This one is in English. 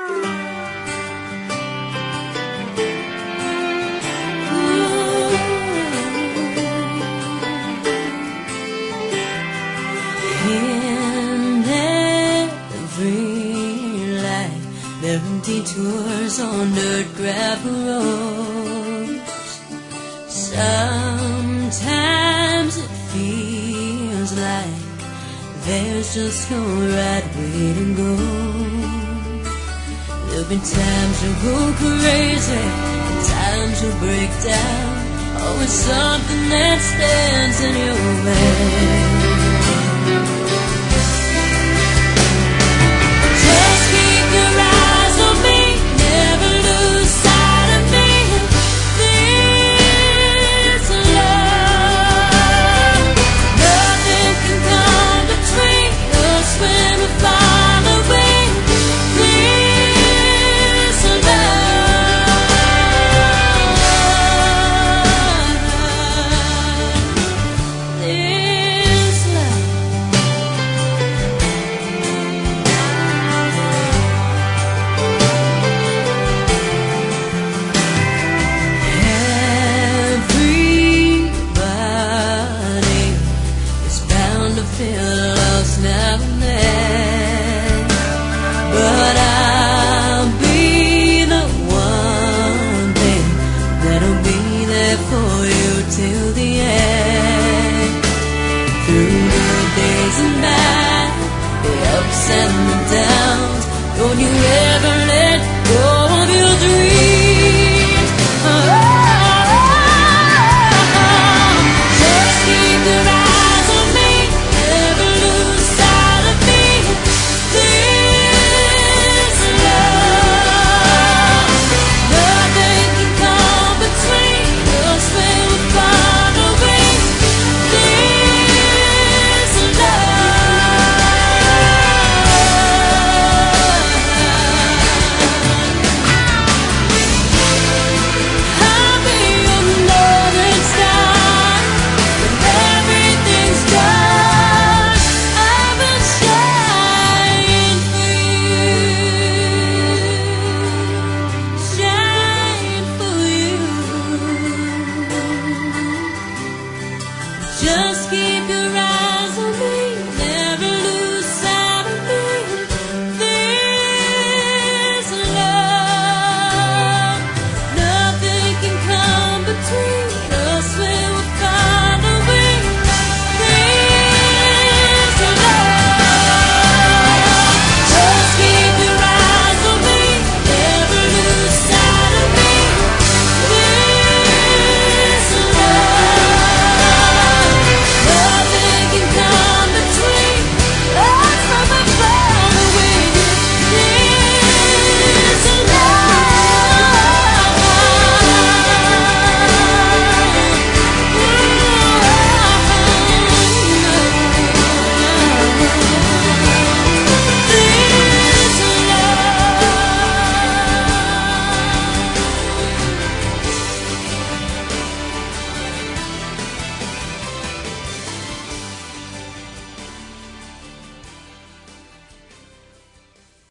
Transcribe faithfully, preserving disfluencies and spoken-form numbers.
In every life there are detours on dirt gravel roads. Sometimes it feels like there's just no right way to go. There'll be times you go crazy and times you break down. Always something that stands in your way.